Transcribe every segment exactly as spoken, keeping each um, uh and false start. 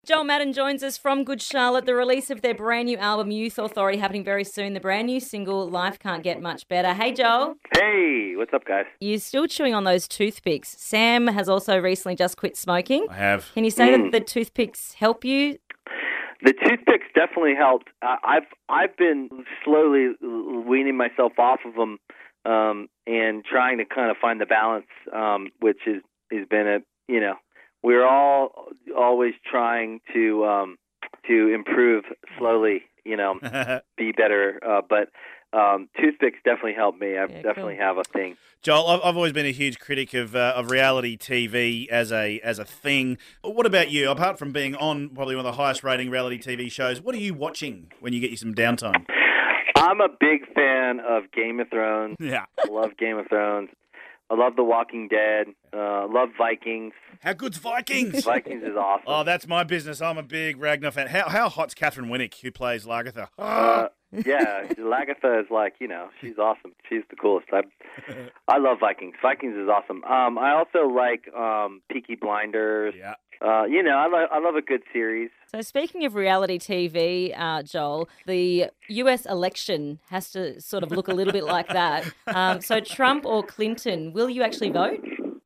Joel Madden joins us from Good Charlotte. The release of their brand new album, Youth Authority, happening very soon. The brand new single, Life Can't Get Much Better. Hey, Joel. Hey, what's up, guys? You're still chewing on those toothpicks. Sam has also recently just quit smoking. I have. Can you say Mm. that the toothpicks help you? The toothpicks definitely helped. Uh, I've I've been slowly weaning myself off of them um, and trying to kind of find the balance, um, which is has been a you know we're all always trying to um, to improve slowly, you know, be better. Uh, but um, toothpicks definitely help me. I Yeah, definitely cool. have a thing. Joel, I've, I've always been a huge critic of uh, of reality T V as a as a thing. What about you? Apart from being on probably one of the highest rating reality T V shows, what are you watching when you get you some downtime? I'm a big fan of Game of Thrones. Yeah. I love Game of Thrones. I love The Walking Dead. Uh, love Vikings. How good's Vikings? Vikings is awesome. Oh, that's my business. I'm a big Ragnar fan. How how hot's Catherine Winnick, who plays Lagertha? Uh, yeah, Lagatha is like, you know, she's awesome. She's the coolest. I, I love Vikings. Vikings is awesome. Um, I also like um, Peaky Blinders. Yeah. Uh, you know, I, lo- I love a good series. So speaking of reality T V, uh, Joel, the U S election has to sort of look a little bit like that. Um, so Trump or Clinton, will you actually vote?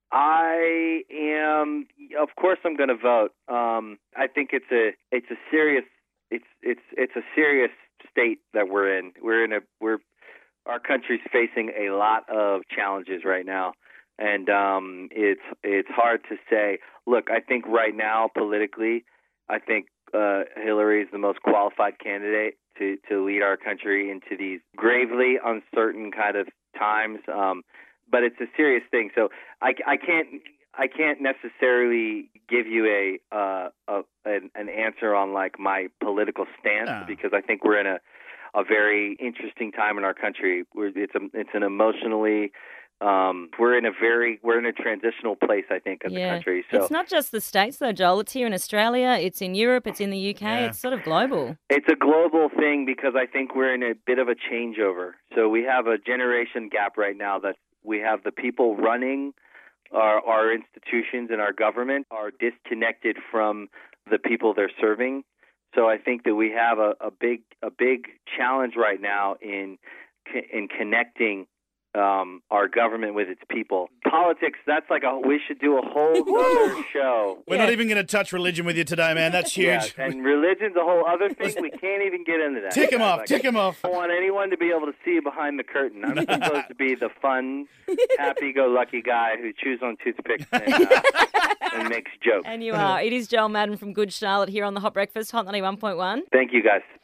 I am, of course, I'm going to vote. Um, I think it's a it's a serious it's it's it's a serious state that we're in. We're in a we're our country's facing a lot of challenges right now, and um, it's it's hard to say. Look, I think right now politically, I think uh, Hillary is the most qualified candidate to to lead our country into these gravely uncertain kind of times. Um, but it's a serious thing, so I, I can't I can't necessarily give you a, uh, a an, an answer on like my political stance No. because I think we're in a a very interesting time in our country. We're, it's a it's an emotionally um, we're in a very we're in a transitional place, I think, as a country. So It's not just the States though, Joel. It's here in Australia, it's in Europe, it's in the U K. Yeah. It's sort of global. it's a global thing because I think we're in a bit of a changeover. So we have a generation gap right now that we have the people running our, our institutions and our government are disconnected from the people they're serving. So I think that we have a, a big a big challenge right now in in connecting um, our government with its people. Politics, that's like a we should do a whole other show. We're Yeah. not even going to touch religion with you today, man. That's huge. Yeah, and religion's a whole other thing. We can't even get into that. Tick him off. Like, Tick him off. I don't want anyone to be able to see behind the curtain. I'm supposed to be the fun, happy-go-lucky guy who chews on toothpicks and, uh, and makes jokes. And you are. It is Joel Madden from Good Charlotte here on the Hot Breakfast, Hot ninety-one point one. Thank you, guys.